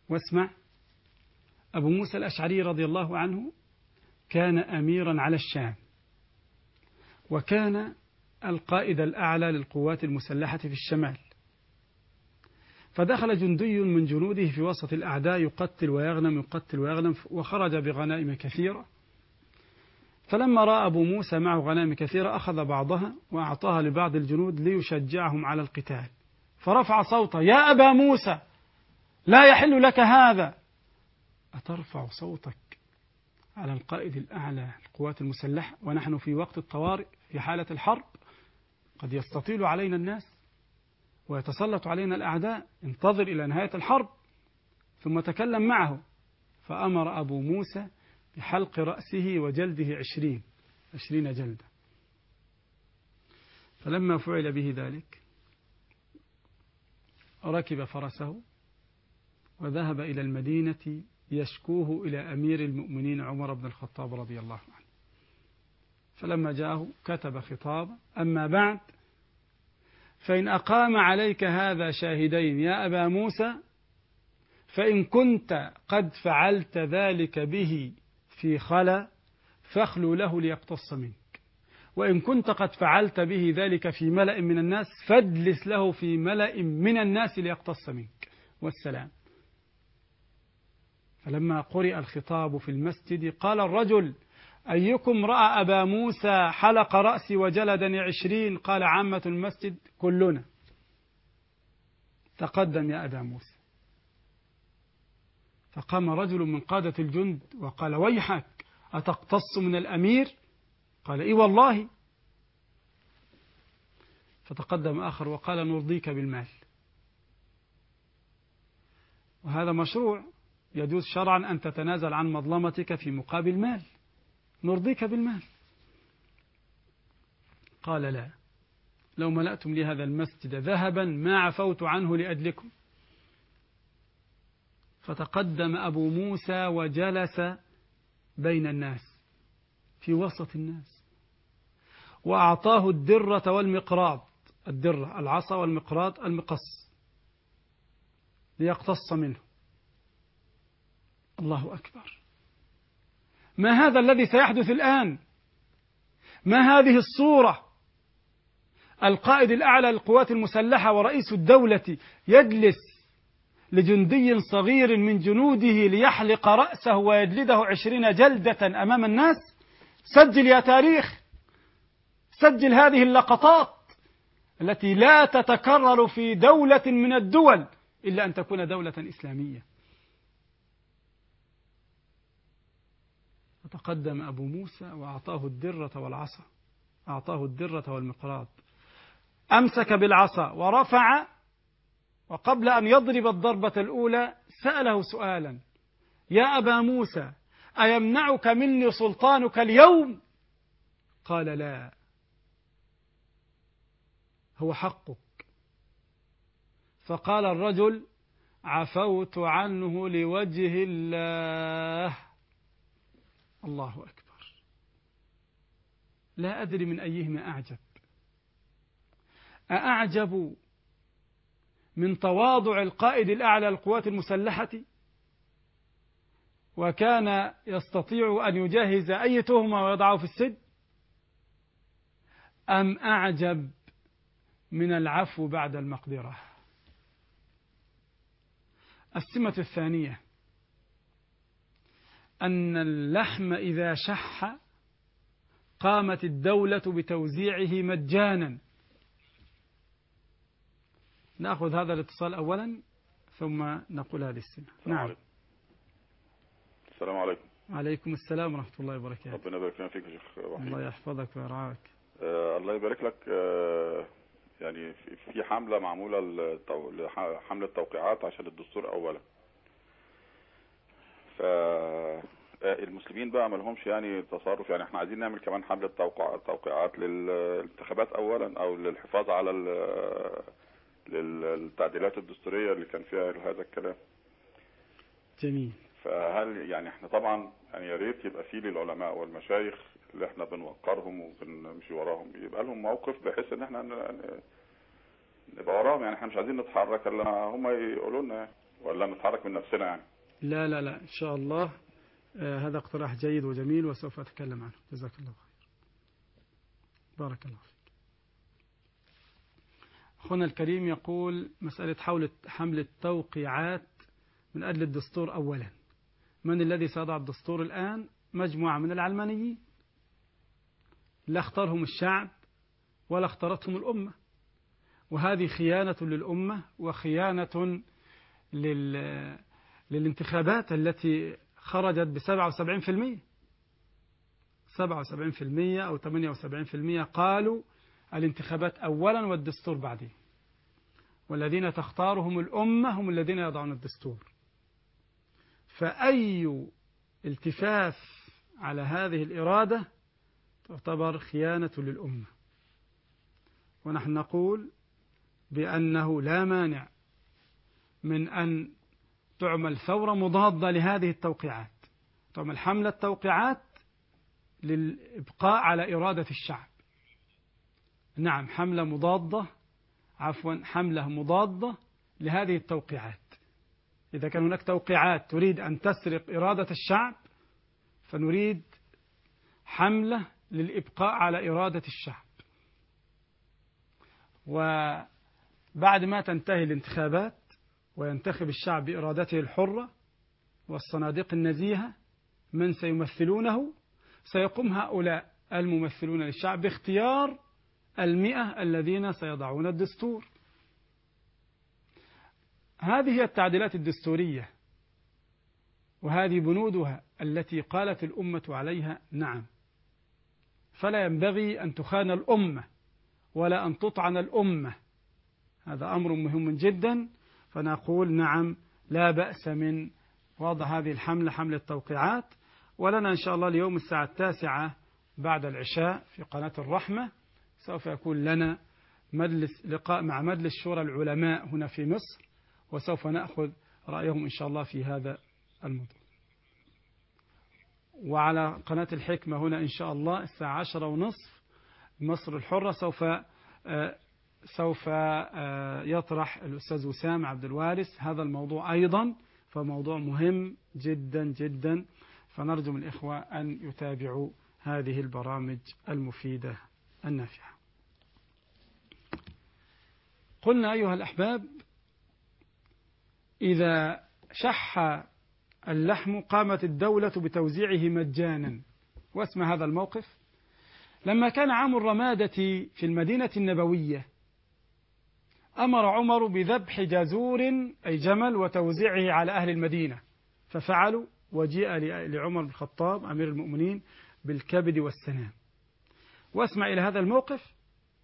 واسمع، أبو موسى الأشعري رضي الله عنه كان أميرا على الشام، وكان القائد الأعلى للقوات المسلحة في الشمال. فدخل جندي من جنوده في وسط الأعداء يقتل ويغنم يقتل ويغنم، وخرج بغنائم كثيرة. فلما رأى أبو موسى معه غنائم كثيرة أخذ بعضها وأعطاها لبعض الجنود ليشجعهم على القتال، فرفع صوته: يا أبا موسى لا يحل لك هذا. أترفع صوتك على القائد الأعلى للقوات المسلحة ونحن في وقت الطوارئ في حالة الحرب؟ قد يستطيل علينا الناس ويتسلط علينا الأعداء، انتظر إلى نهاية الحرب ثم تكلم معه. فأمر أبو موسى بحلق رأسه وجلده عشرين عشرين جلدة. فلما فعل به ذلك ركب فرسه وذهب إلى المدينة يشكوه إلى أمير المؤمنين عمر بن الخطاب رضي الله عنه. فلما جاءه كتب خطابا: أما بعد، فإن أقام عليك هذا شاهدين يا أبا موسى، فإن كنت قد فعلت ذلك به في خلا فاخلو له ليقتص منك، وإن كنت قد فعلت به ذلك في ملأ من الناس فاجلس له في ملأ من الناس ليقتص منك، والسلام. فلما قرئ الخطاب في المسجد قال الرجل: أيكم رأى أبا موسى حلق رأسي وجلدني عشرين؟ قال عامة المسجد: كلنا. تقدم يا أبا موسى. فقام رجل من قادة الجند وقال: ويحك، أتقتص من الأمير؟ قال: إي والله. فتقدم آخر وقال: نرضيك بالمال. وهذا مشروع، يجوز شرعا أن تتنازل عن مظلمتك في مقابل مال، نرضيك بالمال. قال: لا، لو ملأتم لي هذا المسجد ذهبا ما عفوت عنه لأجلكم. فتقدم أبو موسى وجلس بين الناس في وسط الناس، وأعطاه الدرة والمقراض، الدرة العصا والمقراض المقص، ليقتص منه. الله أكبر، ما هذا الذي سيحدث الآن؟ ما هذه الصورة؟ القائد الأعلى للقوات المسلحة ورئيس الدولة يجلس لجندي صغير من جنوده ليحلق رأسه ويجلده عشرين جلدة أمام الناس. سجل يا تاريخ، سجل هذه اللقطات التي لا تتكرر في دولة من الدول إلا أن تكون دولة إسلامية. فتقدم أبو موسى وأعطاه الدرة والعصا، أعطاه الدرة والمقراض، أمسك بالعصا ورفع، وقبل أن يضرب الضربة الأولى سأله سؤالا: يا أبا موسى أيمنعك مني سلطانك اليوم؟ قال: لا، هو حقك. فقال الرجل: عفوت عنه لوجه الله. الله أكبر، لا أدري من أيهما أعجب، أأعجب من تواضع القائد الأعلى للقوات المسلحة وكان يستطيع أن يجهز أي تهمة ويضعه في السجن، أم أعجب من العفو بعد المقدرة؟ السمة الثانية أن اللحم إذا شح قامت الدولة بتوزيعه مجانا. نأخذ هذا الاتصال أولا ثم نقول هذه السنة. نعم. السلام عليكم. عليكم السلام ورحمة الله وبركاته. ربنا يبارك فيك يا شيخ وحيد. الله يحفظك ويرعاك. آه الله يبارك لك. آه يعني في حملة معمولة لحملة توقيعات عشان الدستور أولا. فالمسلمين بقى ما لهمش يعني تصرف، يعني احنا عايزين نعمل كمان حملة توقع توقيعات للانتخابات أولا، أو للحفاظ على للتعديلات الدستورية اللي كان فيها هذا الكلام. جميل. فهل يعني احنا طبعا يعني يا ريت يبقى فيه للعلماء والمشايخ اللي احنا بنوقرهم وبنمشي وراهم يبقى لهم موقف بحيث ان احنا نبقى وراهم، يعني احنا مش عايزين نتحرك الا هم يقولوا لنا. ولا نتحرك من نفسنا يعني؟ لا لا لا إن شاء الله. آه هذا اقتراح جيد وجميل وسوف أتكلم عنه. جزاك الله خير. بارك الله فيك. أخونا الكريم يقول مسألة حول حمل التوقيعات من أجل الدستور. أولا، من الذي سيضع الدستور الآن؟ مجموعة من العلمانيين، لا اختارهم الشعب ولا اختارتهم الأمة، وهذه خيانة للأمة وخيانة لل... للانتخابات التي خرجت بسبعة وسبعين في المية سبعة وسبعين في المية أو ثمانية وسبعين في المية قالوا الانتخابات أولا والدستور بعدين، والذين تختارهم الأمة هم الذين يضعون الدستور. فأي التفاف على هذه الإرادة تعتبر خيانة للأمة، ونحن نقول بأنه لا مانع من أن تعمل ثورة مضادة لهذه التوقيعات، تعمل حملة توقيعات للإبقاء على إرادة الشعب. نعم، حملة مضادة عفوا حملة مضادة لهذه التوقيعات. إذا كان هناك توقيعات تريد أن تسرق إرادة الشعب فنريد حملة للإبقاء على إرادة الشعب. وبعد ما تنتهي الانتخابات وينتخب الشعب بإرادته الحرة والصناديق النزيهة من سيمثلونه، سيقوم هؤلاء الممثلون للشعب باختيار المئة الذين سيضعون الدستور. هذه هي التعديلات الدستورية، وهذه بنودها التي قالت الأمة عليها نعم. فلا ينبغي أن تخان الأمة ولا أن تطعن الأمة، هذا أمر مهم جدا. فنقول نعم، لا بأس من وضع هذه الحملة، حملة توقيعات. ولنا إن شاء الله اليوم الساعة التاسعة بعد العشاء في قناة الرحمة سوف يكون لنا مجلس لقاء مع مجلس شورى العلماء هنا في مصر، وسوف نأخذ رأيهم إن شاء الله في هذا الموضوع. وعلى قناة الحكمة هنا إن شاء الله الساعة عشرة ونصف مصر الحرة سوف آه سوف آه يطرح الأستاذ وسام عبد الوارث هذا الموضوع أيضا، فموضوع مهم جدا جدا. فنرجو من الإخوة أن يتابعوا هذه البرامج المفيدة النافعة. قلنا أيها الأحباب إذا شح اللحم قامت الدولة بتوزيعه مجانا. واسمع هذا الموقف: لما كان عام الرمادة في المدينة النبوية أمر عمر بذبح جزور أي جمل وتوزيعه على أهل المدينة، ففعلوا، وجيء لعمر بن الخطاب أمير المؤمنين بالكبد والسنام. واسمع إلى هذا الموقف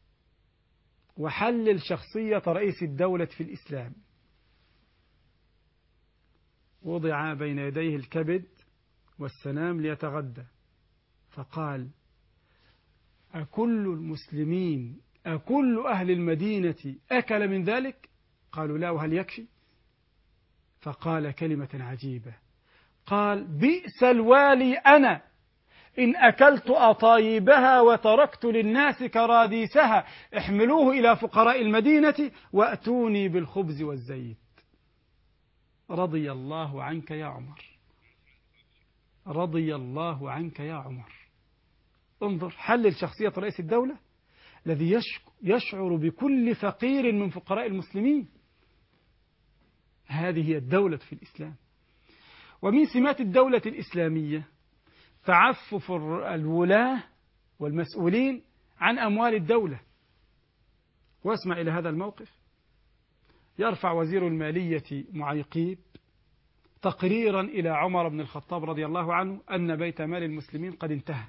وحلل شخصية رئيس الدولة في الإسلام. وضع بين يديه الكبد والسنام ليتغدى، فقال: أكل المسلمين أكل أهل المدينة أكل من ذلك؟ قالوا لا، وهل يكفي؟ فقال كلمة عجيبة، قال: بئس الوالي أنا إن أكلت أطايبها وتركت للناس كراديسها، احملوه إلى فقراء المدينة وأتوني بالخبز والزيت. رضي الله عنك يا عمر، رضي الله عنك يا عمر. انظر، حلل شخصية رئيس الدولة الذي يشعر بكل فقير من فقراء المسلمين. هذه هي الدولة في الإسلام. ومن سمات الدولة الإسلامية تعفف الولاة والمسؤولين عن أموال الدولة. واسمع إلى هذا الموقف: يرفع وزير المالية معيقيب تقريرا إلى عمر بن الخطاب رضي الله عنه أن بيت مال المسلمين قد انتهى،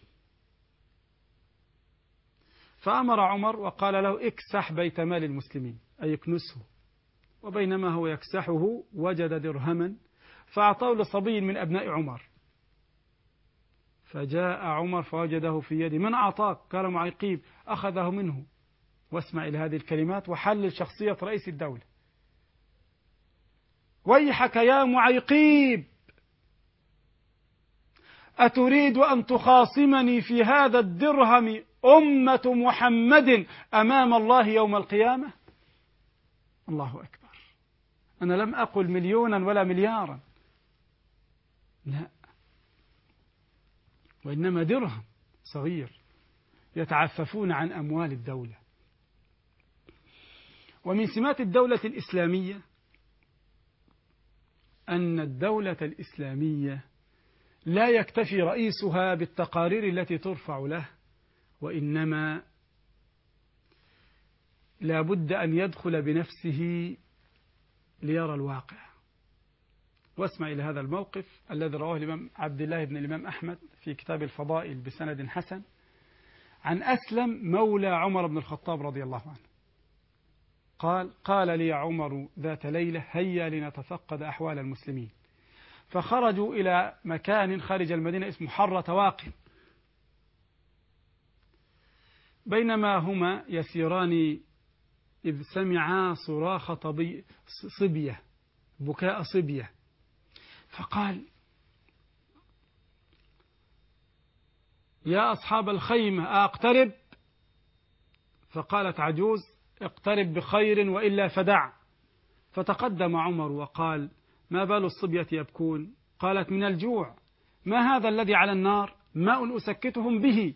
فأمر عمر وقال له: اكسح بيت مال المسلمين، أي اكنسه. وبينما هو يكسحه وجد درهما فأعطاه لصبي من أبناء عمر، فجاء عمر فوجده في يده. من أعطاك؟ قال معيقيب. أخذه منه. واسمع إلى هذه الكلمات وحلل شخصية رئيس الدولة: ويحك يا معيقيب، أتريد أن تخاصمني في هذا الدرهم أمة محمد أمام الله يوم القيامة؟ الله أكبر، أنا لم أقل مليونا ولا مليارا، لا، وإنما درهم صغير يتعففون عن أموال الدولة. ومن سمات الدولة الإسلامية أن الدولة الإسلامية لا يكتفي رئيسها بالتقارير التي ترفع له، وإنما لا بد أن يدخل بنفسه ليرى الواقع. واسمع إلى هذا الموقف الذي رواه الإمام عبد الله بن الإمام أحمد في كتاب الفضائل بسند حسن عن أسلم مولى عمر بن الخطاب رضي الله عنه قال: قال لي عمر ذات ليلة: هيا لنتفقد أحوال المسلمين. فخرجوا إلى مكان خارج المدينة اسمه حرة واقف. بينما هما يسيران إذ سمعا صراخ طبي صبية، بكاء صبية، فقال: يا أصحاب الخيمة أقترب؟ فقالت عجوز: اقترب بخير وإلا فدع. فتقدم عمر وقال: ما بال الصبية يبكون؟ قالت: من الجوع. ما هذا الذي على النار؟ ماء أسكتهم به،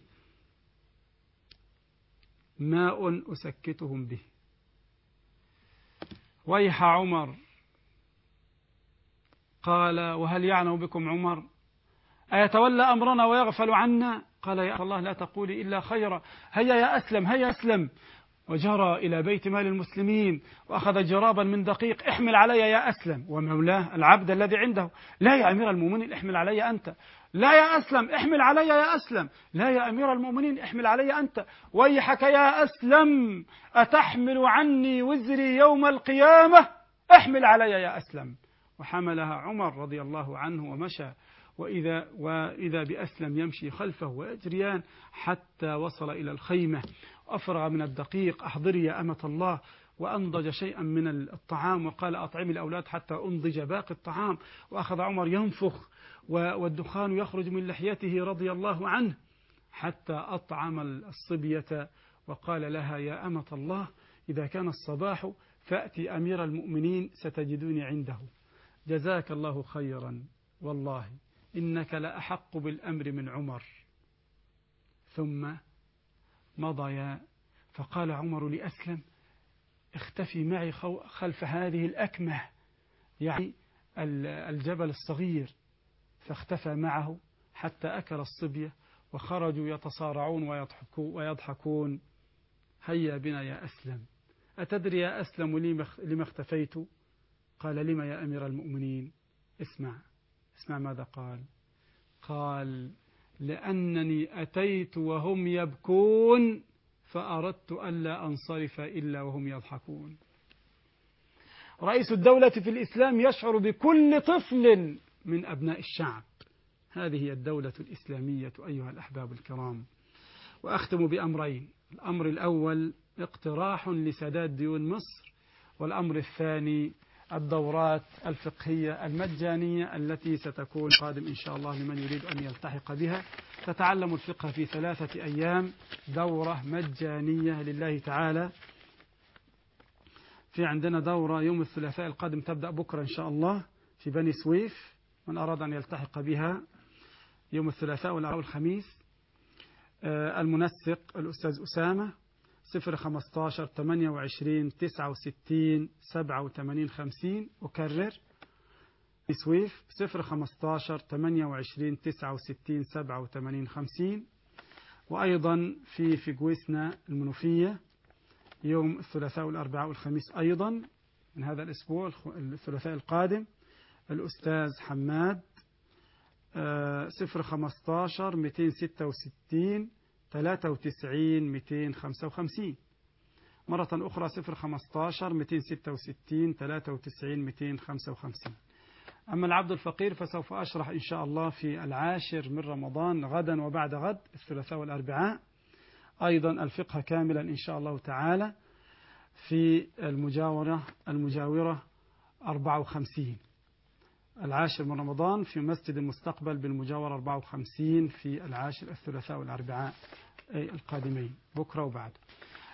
ماء أسكتهم به. ويح عمر. قال: وهل يعنوا بكم عمر؟ أيتولى أمرنا ويغفل عنا؟ قال: يا الله لا تقولي إلا خيرا، هيا يا أسلم، هيا أسلم. وجرى إلى بيت مال المسلمين وأخذ جرابا من دقيق: احمل علي يا أسلم. ومولاه العبد الذي عنده: لا يا أمير المؤمنين احمل علي أنت. لا يا أسلم احمل علي يا أسلم. لا يا أمير المؤمنين احمل علي أنت. ويحك يا أسلم أتحمل عني وزري يوم القيامة؟ احمل علي يا أسلم. وحملها عمر رضي الله عنه ومشى، وإذا, وإذا بأسلم يمشي خلفه ويجريان حتى وصل إلى الخيمة. أفرغ من الدقيق: أحضري يا أمة الله، وأنضج شيئا من الطعام وقال: أطعمي الأولاد حتى أنضج باقي الطعام. وأخذ عمر ينفخ والدخان يخرج من لحيته رضي الله عنه حتى أطعم الصبية، وقال لها: يا أمة الله، إذا كان الصباح فأتي أمير المؤمنين ستجدوني عنده. جزاك الله خيرا، والله إنك لأحق بالأمر من عمر. ثم مضيا. فقال عمر لأسلم: اختفي معي خلف هذه الأكمة، يعني الجبل الصغير. فاختفى معه حتى أكل الصبية، وخرجوا يتصارعون ويضحكون. هيا بنا يا أسلم. أتدري يا أسلم لما اختفيت؟ قال: لما يا أمير المؤمنين؟ اسمع اسمع ماذا قال. قال: لأنني أتيت وهم يبكون فأردت ألا أنصرف إلا وهم يضحكون. رئيس الدولة في الإسلام يشعر بكل طفل من أبناء الشعب. هذه هي الدولة الإسلامية أيها الأحباب الكرام. وأختم بأمرين: الأمر الأول اقتراح لسداد ديون مصر، والأمر الثاني الدورات الفقهية المجانية التي ستكون قادم إن شاء الله لمن يريد أن يلتحق بها. تتعلم الفقه في ثلاثة أيام، دورة مجانية لله تعالى. في عندنا دورة يوم الثلاثاء القادم تبدأ بكرة إن شاء الله في بني سويف، من أراد أن يلتحق بها يوم الثلاثاء والخميس. المنسق الأستاذ أسامة صفر خمستاشر ثمانية وعشرين تسعة وستين سبعة وثمانين خمسين. أكرر: سويف صفر خمستاشر ثمانية وعشرين تسعة وستين سبعة وثمانين خمسين. وأيضا في في جويسنا المنوفية يوم الثلاثاء والأربعاء والخميس أيضا من هذا الأسبوع، الثلاثاء القادم، الأستاذ حماد صفر خمستاشر مئتين ستة وستين ثلاثة وتسعين مئتين خمسة وخمسين. مرة أخرى صفر خمستاشر مئتين ستة وستين ثلاثة وتسعين مئتين خمسة وخمسين. أما العبد الفقير فسوف أشرح إن شاء الله في العاشر من رمضان غدا وبعد غد الثلاثاء والأربعاء. أيضا الفقه كاملا إن شاء الله تعالى في المجاورة المجاورة أربعة وخمسين. العاشر من رمضان في مسجد المستقبل بالمجاورة أربعة وخمسين في العاشر الثلاثاء والأربعاء القادمين بكرة وبعد.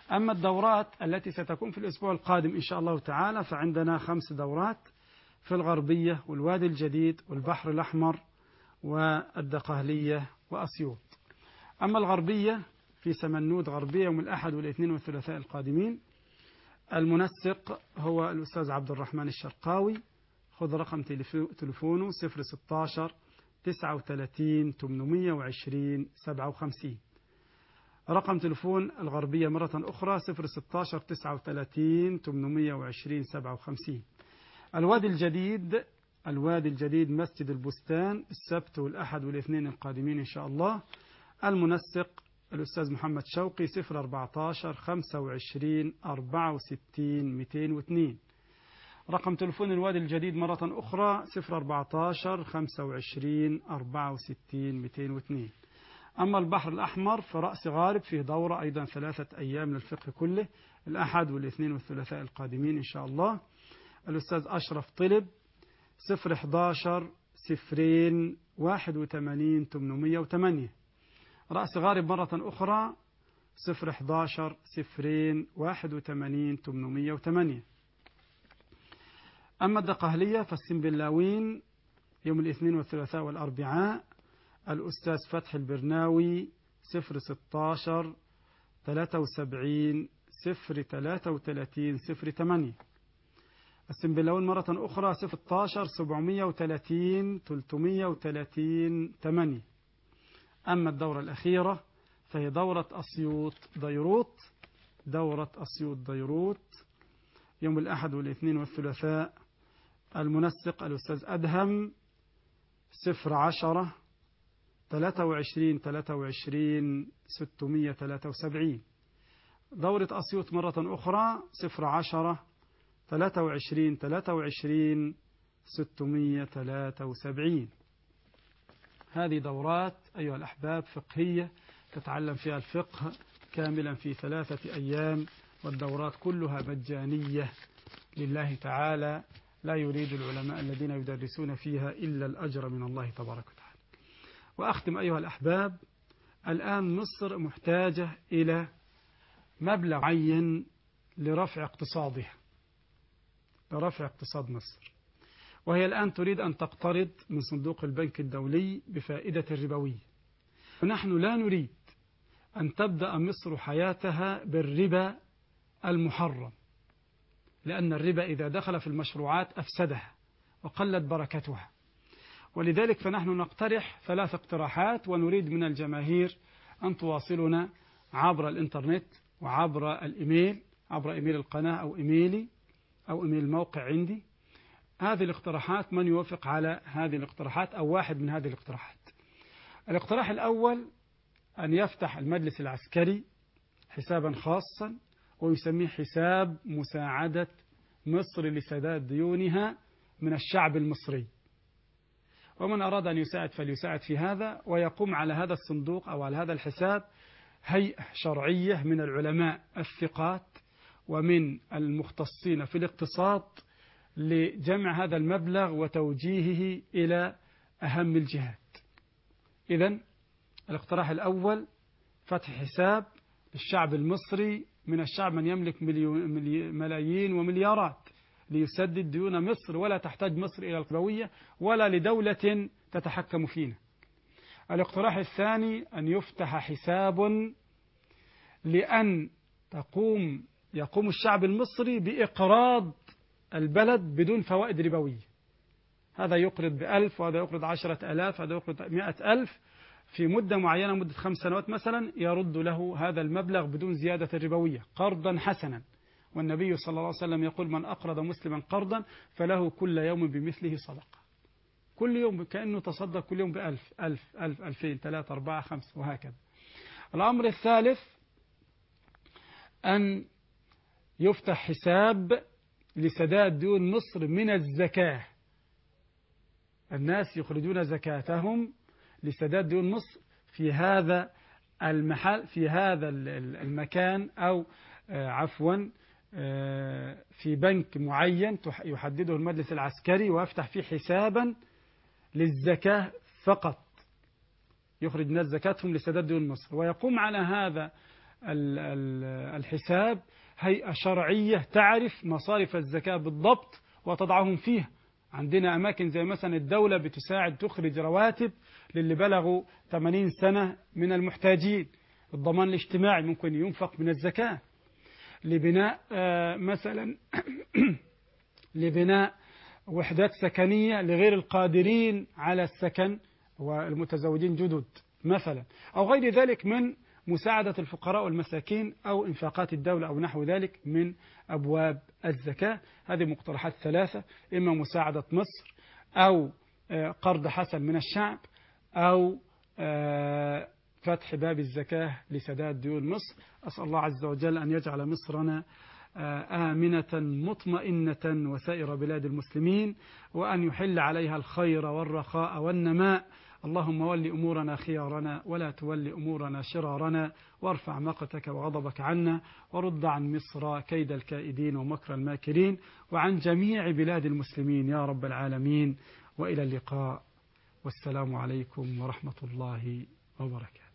أما الدورات التي ستكون في الأسبوع القادم إن شاء الله تعالى فعندنا خمس دورات في الغربية والوادي الجديد والبحر الأحمر والدقهلية وأسيوط. أما الغربية في سمنود غربية يوم الأحد والاثنين والثلاثاء القادمين. المنسق هو الأستاذ عبد الرحمن الشرقاوي. خذ رقم تليفونه صفر ستاشر تسعة وثلاثين ثمانمائة وعشرين سبعة وخمسين. رقم تليفون الغربية مرة أخرى صفر ستاشر تسعة وثلاثين ثمانمائة وعشرين سبعة وخمسين. الوادي الجديد الوادي الجديد مسجد البستان السبت والأحد والاثنين القادمين إن شاء الله. المنسق الأستاذ محمد شوقي صفر أربعتاشر خمسة وعشرين أربعة وستين مئتين واثنين. رقم تلفون الوادي الجديد مرة أخرى صفر أربعتاشر خمسة وعشرين أربعة وستين مئتين واثنين. أما البحر الأحمر فرأس غارب فيه دورة أيضا ثلاثة أيام للفقه كله الأحد والاثنين والثلاثاء القادمين إن شاء الله. الأستاذ أشرف طلب صفر أحداشر صفرين واحد وثمانين ثمانمائة وثمانية. رأس غارب مرة أخرى صفر أحداشر صفرين واحد وثمانين ثمانمائة وثمانية. أما الدقهلية فالسنبلاوين يوم الاثنين والثلاثاء والأربعاء. الأستاذ فتح البرناوي صفر ستاشر ثلاثة وسبعين صفر ثلاثة وثلاثين صفر ثمانية. السنبلاوين مرة أخرى صفر ستاشر سبعمائة وثلاثين ثلاثمائة وثلاثين ثمانية. أما الدورة الأخيرة فهي دورة أسيوط ديروت دورة أسيوط ديروت يوم الأحد والاثنين والثلاثاء. المنسق الأستاذ أدهم صفر عشرة ثلاثة وعشرين ثلاثة وعشرين ستمائة وثلاثة وسبعين. دورة أسيوط مرة أخرى صفر عشرة ثلاثة وعشرين ثلاثة وعشرين ستمائة وثلاثة وسبعين. هذه دورات أيها الأحباب فقهية تتعلم فيها الفقه كاملا في ثلاثة أيام، والدورات كلها مجانية لله تعالى، لا يريد العلماء الذين يدرسون فيها إلا الأجر من الله تبارك وتعالى. وأختم أيها الأحباب، الآن مصر محتاجة إلى مبلغ معين لرفع اقتصادها لرفع اقتصاد مصر، وهي الآن تريد أن تقترض من صندوق البنك الدولي بفائدة ربوية. ونحن لا نريد أن تبدأ مصر حياتها بالربا المحرم، لأن الربا إذا دخل في المشروعات أفسدها وقلت بركتها. ولذلك فنحن نقترح ثلاث اقتراحات، ونريد من الجماهير أن تواصلنا عبر الإنترنت وعبر الإيميل، عبر إيميل القناة أو إيميلي أو إيميل الموقع عندي. هذه الاقتراحات من يوافق على هذه الاقتراحات أو واحد من هذه الاقتراحات. الاقتراح الأول أن يفتح المجلس العسكري حسابا خاصا ويسميه حساب مساعدة مصر لسداد ديونها من الشعب المصري، ومن أراد أن يساعد فليساعد في هذا، ويقوم على هذا الصندوق أو على هذا الحساب هيئة شرعية من العلماء الثقات ومن المختصين في الاقتصاد لجمع هذا المبلغ وتوجيهه إلى أهم الجهات. إذن الاقتراح الأول فتح حساب للشعب المصري، من الشعب من يملك ملايين ومليارات، ليسدد ديون مصر، ولا تحتاج مصر إلى القروية ولا لدولة تتحكم فينا. الاقتراح الثاني أن يفتح حساب لأن تقوم يقوم الشعب المصري بإقراض البلد بدون فوائد ربوية. هذا يقرض بألف وهذا يقرض عشرة ألاف، هذا يقرض مئة ألف في مدة معينة، مدة خمس سنوات مثلا، يرد له هذا المبلغ بدون زيادة ربوية قرضا حسنا. والنبي صلى الله عليه وسلم يقول: من أقرض مسلما قرضا فله كل يوم بمثله صدقة. كل يوم كأنه تصدق كل يوم بألف ألف ألف ألفين ثلاثة أربعة خمس وهكذا. الأمر الثالث أن يفتح حساب لسداد ديون مصر من الزكاة. الناس يخرجون زكاتهم لسداد ديون مصر في هذا المحل في هذا المكان، أو عفوا في بنك معين يحدده المجلس العسكري، ويفتح فيه حسابا للزكاة فقط، يخرج الناس زكاتهم لسداد ديون مصر، ويقوم على هذا الحساب هيئة شرعية تعرف مصارف الزكاة بالضبط وتضعهم فيها. عندنا أماكن زي مثلا الدولة بتساعد تخرج رواتب للي بلغوا ثمانين سنة من المحتاجين، الضمان الاجتماعي ممكن ينفق من الزكاة، لبناء مثلا لبناء وحدات سكنية لغير القادرين على السكن والمتزوجين جدد مثلا، أو غير ذلك من مساعدة الفقراء والمساكين أو إنفاقات الدولة أو نحو ذلك من أبواب الزكاة. هذه مقترحات ثلاثة، إما مساعدة مصر أو قرض حسن من الشعب أو فتح باب الزكاة لسداد ديون مصر. أسأل الله عز وجل أن يجعل مصرنا آمنة مطمئنة وسائر بلاد المسلمين، وأن يحل عليها الخير والرخاء والنماء. اللهم ول أمورنا خيارنا ولا تول أمورنا شرارنا، وارفع مقتك وغضبك عنا، ورد عن مصر كيد الكائدين ومكر الماكرين، وعن جميع بلاد المسلمين يا رب العالمين. وإلى اللقاء، والسلام عليكم ورحمة الله وبركاته.